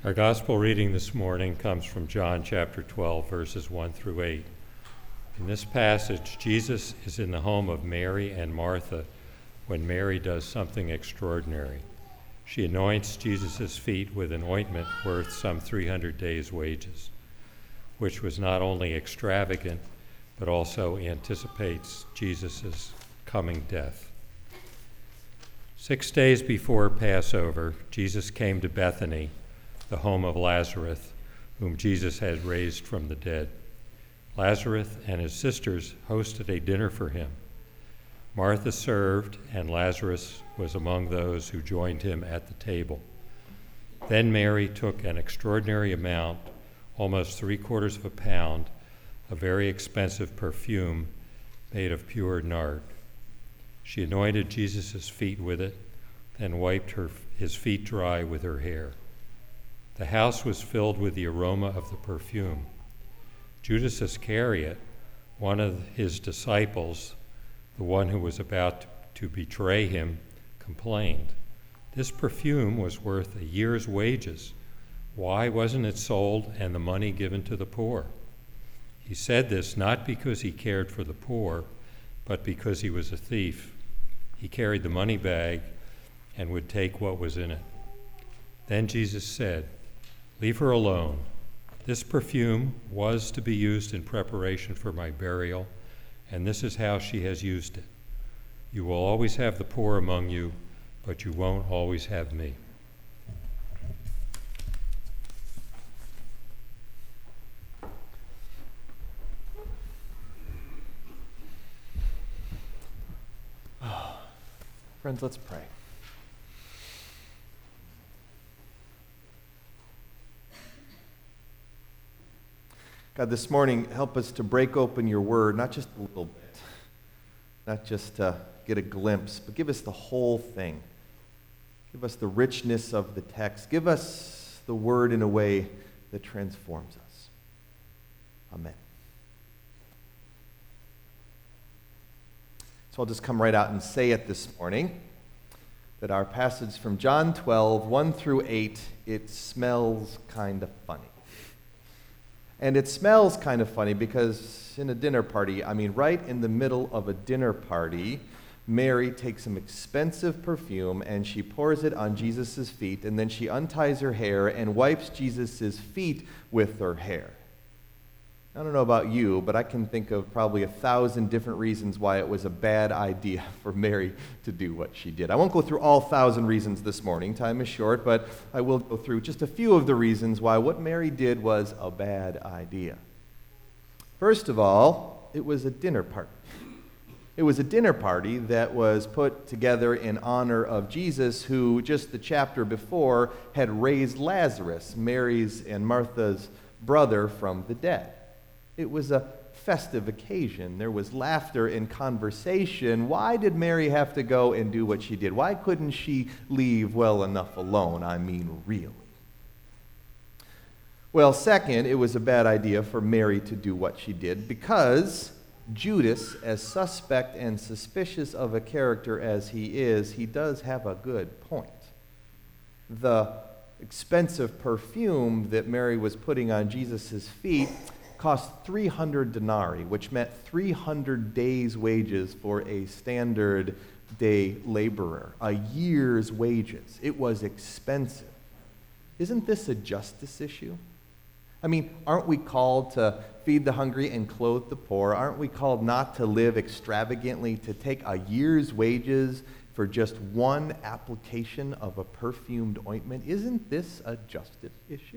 Our gospel reading this morning comes from John chapter 12, verses 1 through 8. In this passage, Jesus is in the home of Mary and Martha when Mary does something extraordinary. She anoints Jesus' feet with an ointment worth some 300 days' wages, which was not only extravagant, but also anticipates Jesus' coming death. 6 days before Passover, Jesus came to Bethany, the home of Lazarus, whom Jesus had raised from the dead. Lazarus and his sisters hosted a dinner for him. Martha served, and Lazarus was among those who joined him at the table. Then Mary took an extraordinary amount, almost 3/4 of a pound, of very expensive perfume made of pure nard. She anointed Jesus' feet with it, then wiped his feet dry with her hair. The house was filled with the aroma of the perfume. Judas Iscariot, one of his disciples, the one who was about to betray him, complained, "This perfume was worth a year's wages. Why wasn't it sold and the money given to the poor?" He said this not because he cared for the poor, but because he was a thief. He carried the money bag and would take what was in it. Then Jesus said, "Leave her alone. This perfume was to be used in preparation for my burial, and this is how she has used it. You will always have the poor among you, but you won't always have me." Friends, let's pray. God, this morning, help us to break open your word, not just a little bit, not just to get a glimpse, but give us the whole thing. Give us the richness of the text. Give us the word in a way that transforms us. Amen. So I'll just come right out and say it this morning, that our passage from John 12, 1 through 8, it smells kind of funny. And it smells kind of funny because in a dinner party, right in the middle of a dinner party, Mary takes some expensive perfume and she pours it on Jesus' feet, and then she unties her hair and wipes Jesus' feet with her hair. I don't know about you, but I can think of probably 1,000 different reasons why it was a bad idea for Mary to do what she did. I won't go through all 1,000 reasons this morning. Time is short, but I will go through just a few of the reasons why what Mary did was a bad idea. First of all, it was a dinner party. It was a dinner party that was put together in honor of Jesus, who just the chapter before had raised Lazarus, Mary's and Martha's brother, from the dead. It was a festive occasion. There was laughter and conversation. Why did Mary have to go and do what she did? Why couldn't she leave well enough alone? Really. Well, second, it was a bad idea for Mary to do what she did because Judas, as suspect and suspicious of a character as he does have a good point. The expensive perfume that Mary was putting on Jesus' feet cost 300 denarii, which meant 300 days' wages for a standard day laborer, a year's wages. It was expensive. Isn't this a justice issue? Aren't we called to feed the hungry and clothe the poor? Aren't we called not to live extravagantly, to take a year's wages for just one application of a perfumed ointment? Isn't this a justice issue?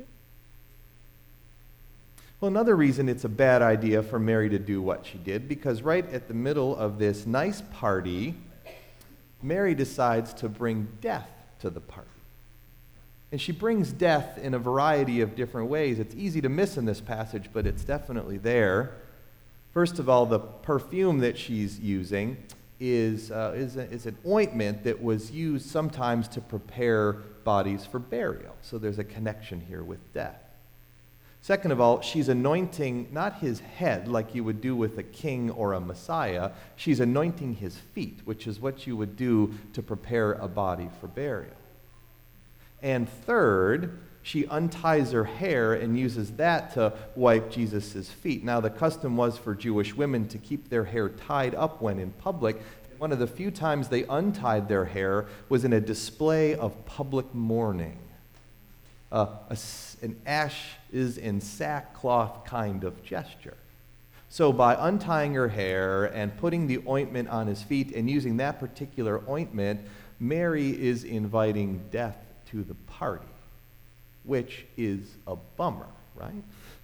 Well, another reason it's a bad idea for Mary to do what she did, because right at the middle of this nice party, Mary decides to bring death to the party. And she brings death in a variety of different ways. It's easy to miss in this passage, but it's definitely there. First of all, the perfume that she's using is an ointment that was used sometimes to prepare bodies for burial. So there's a connection here with death. Second of all, she's anointing not his head like you would do with a king or a Messiah. She's anointing his feet, which is what you would do to prepare a body for burial. And third, she unties her hair and uses that to wipe Jesus' feet. Now, the custom was for Jewish women to keep their hair tied up when in public. One of the few times they untied their hair was in a display of public mourning. An ashes in sackcloth kind of gesture. So by untying her hair and putting the ointment on his feet and using that particular ointment, Mary is inviting death to the party, which is a bummer, right?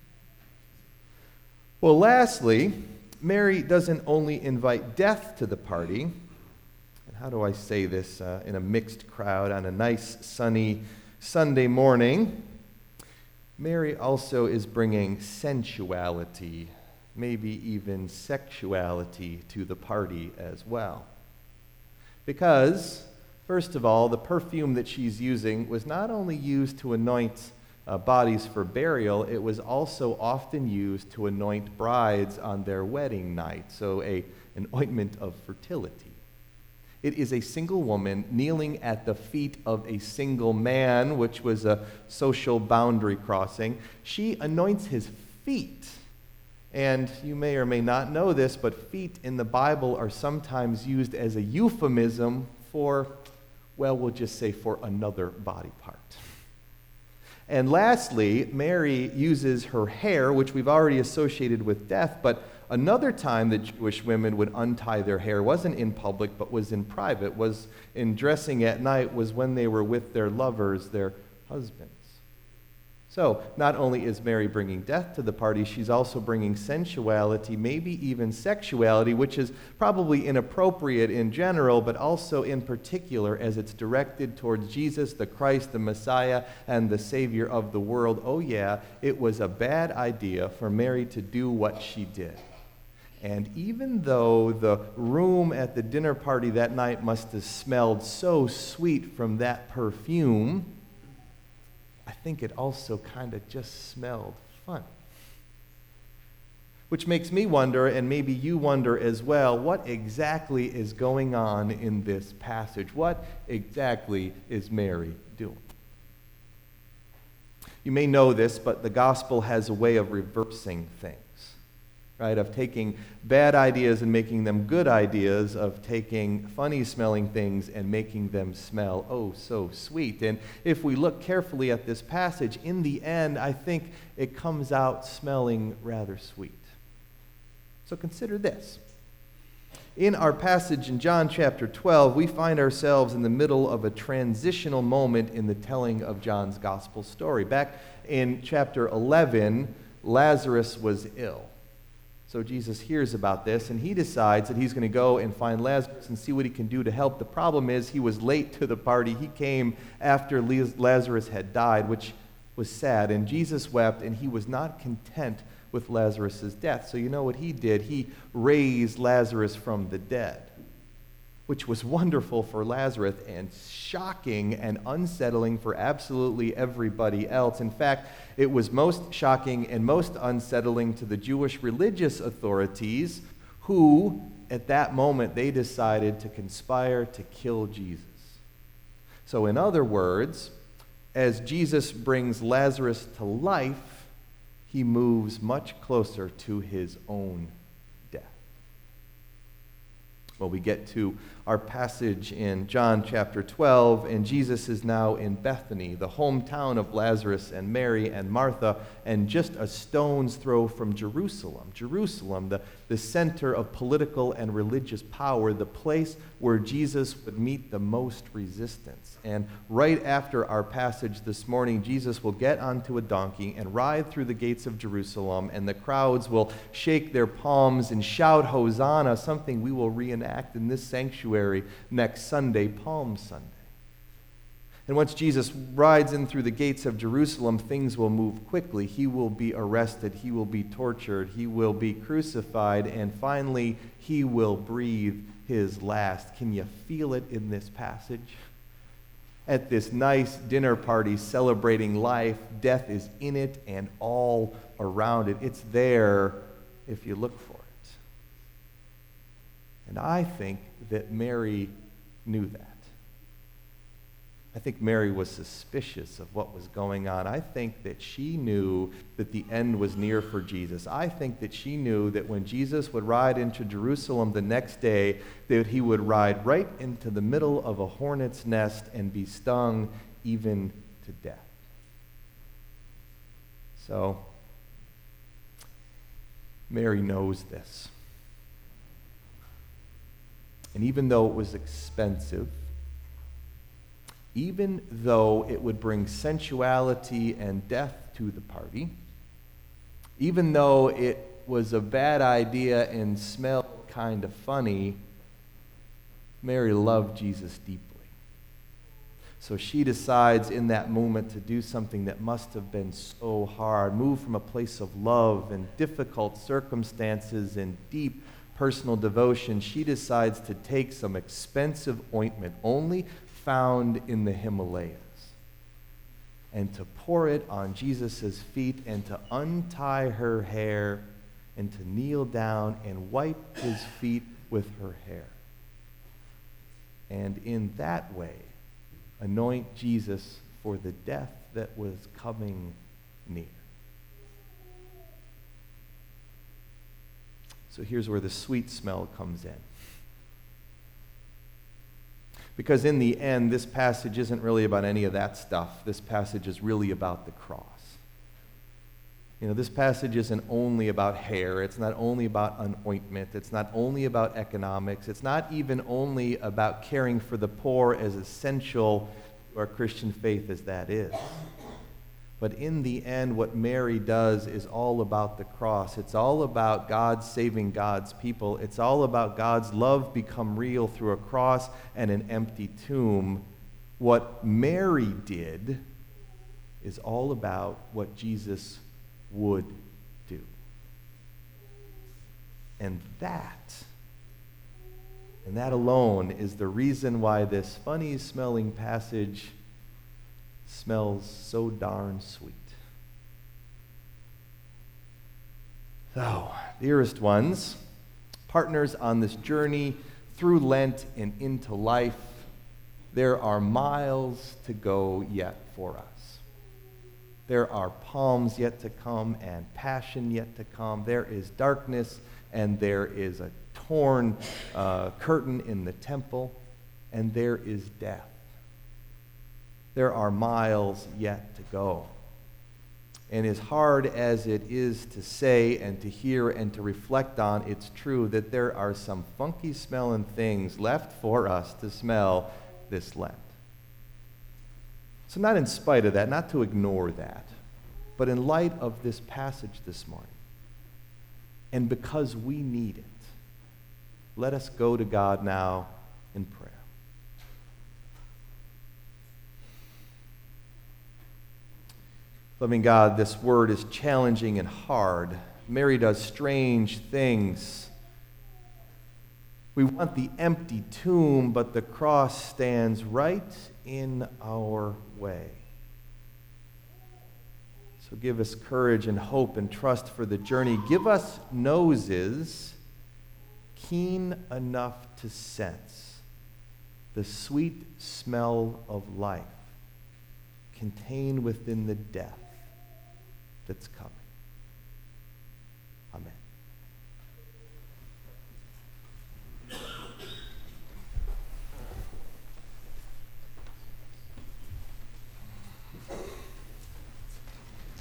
Well, lastly, Mary doesn't only invite death to the party, and how do I say this in a mixed crowd on a nice sunny Sunday morning? Mary also is bringing sensuality, maybe even sexuality, to the party as well. Because, first of all, the perfume that she's using was not only used to anoint bodies for burial, it was also often used to anoint brides on their wedding night, so an ointment of fertility. It is a single woman kneeling at the feet of a single man, which was a social boundary crossing. She anoints his feet. And you may or may not know this, but feet in the Bible are sometimes used as a euphemism for, well, we'll just say for another body part. And lastly, Mary uses her hair, which we've already associated with death, but another time that Jewish women would untie their hair wasn't in public, but was in private, was in dressing at night, was when they were with their lovers, their husbands. So, not only is Mary bringing death to the party, she's also bringing sensuality, maybe even sexuality, which is probably inappropriate in general, but also in particular as it's directed towards Jesus, the Christ, the Messiah, and the Savior of the world. Oh yeah, it was a bad idea for Mary to do what she did. And even though the room at the dinner party that night must have smelled so sweet from that perfume, I think it also kind of just smelled fun. Which makes me wonder, and maybe you wonder as well, what exactly is going on in this passage? What exactly is Mary doing? You may know this, but the gospel has a way of reversing things. Right, of taking bad ideas and making them good ideas, of taking funny-smelling things and making them smell oh so sweet. And if we look carefully at this passage, in the end, I think it comes out smelling rather sweet. So consider this. In our passage in John chapter 12, we find ourselves in the middle of a transitional moment in the telling of John's gospel story. Back in chapter 11, Lazarus was ill. So Jesus hears about this, and he decides that he's going to go and find Lazarus and see what he can do to help. The problem is he was late to the party. He came after Lazarus had died, which was sad. And Jesus wept, and he was not content with Lazarus' death. So you know what he did? He raised Lazarus from the dead, which was wonderful for Lazarus and shocking and unsettling for absolutely everybody else. In fact, it was most shocking and most unsettling to the Jewish religious authorities who, at that moment, they decided to conspire to kill Jesus. So in other words, as Jesus brings Lazarus to life, he moves much closer to his own death. Well, we get to our passage in John chapter 12, and Jesus is now in Bethany, the hometown of Lazarus and Mary and Martha, and just a stone's throw from Jerusalem. Jerusalem, the center of political and religious power, the place where Jesus would meet the most resistance. And right after our passage this morning, Jesus will get onto a donkey and ride through the gates of Jerusalem, and the crowds will shake their palms and shout Hosanna, something we will reenact in this sanctuary next Sunday, Palm Sunday. And once Jesus rides in through the gates of Jerusalem, things will move quickly. He will be arrested, he will be tortured, he will be crucified, and finally he will breathe his last. Can you feel it in this passage? At this nice dinner party celebrating life, death is in it and all around it. It's there if you look for it. And I think that Mary knew that. I think Mary was suspicious of what was going on. I think that she knew that the end was near for Jesus. I think that she knew that when Jesus would ride into Jerusalem the next day, that he would ride right into the middle of a hornet's nest and be stung even to death. So, Mary knows this. And even though it was expensive, even though it would bring sensuality and death to the party, even though it was a bad idea and smelled kind of funny, Mary loved Jesus deeply. So she decides in that moment to do something that must have been so hard, move from a place of love and difficult circumstances and deep personal devotion. She decides to take some expensive ointment, only found in the Himalayas, and to pour it on Jesus' feet and to untie her hair and to kneel down and wipe his feet with her hair. And in that way, anoint Jesus for the death that was coming near. So here's where the sweet smell comes in. Because in the end, this passage isn't really about any of that stuff. This passage is really about the cross. You know, this passage isn't only about hair. It's not only about an ointment. It's not only about economics. It's not even only about caring for the poor, as essential to our Christian faith as that is. But in the end, what Mary does is all about the cross. It's all about God saving God's people. It's all about God's love become real through a cross and an empty tomb. What Mary did is all about what Jesus would do. And that alone is the reason why this funny-smelling passage smells so darn sweet. So, dearest ones, partners on this journey through Lent and into life, there are miles to go yet for us. There are palms yet to come and passion yet to come. There is darkness and there is a torn curtain in the temple, and there is death. There are miles yet to go. And as hard as it is to say and to hear and to reflect on, it's true that there are some funky smelling things left for us to smell this Lent. So not in spite of that, not to ignore that, but in light of this passage this morning, and because we need it, let us go to God now in prayer. Loving God, this word is challenging and hard. Mary does strange things. We want the empty tomb, but the cross stands right in our way. So give us courage and hope and trust for the journey. Give us noses keen enough to sense the sweet smell of life contained within the death that's coming. Amen.